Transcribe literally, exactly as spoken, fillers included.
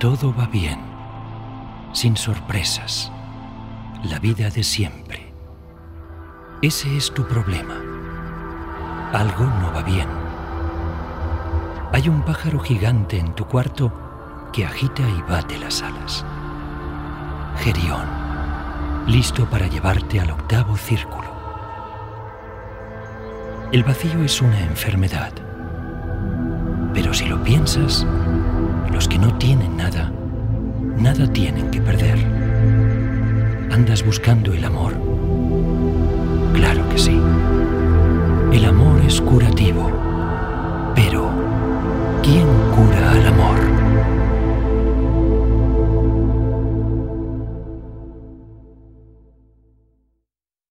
Todo va bien, sin sorpresas, la vida de siempre. Ese es tu problema. Algo no va bien. Hay un pájaro gigante en tu cuarto que agita y bate las alas. Gerión, listo para llevarte al octavo círculo. El vacío es una enfermedad. Pero si lo piensas, los que no tienen nada, nada tienen que perder. Andas buscando el amor,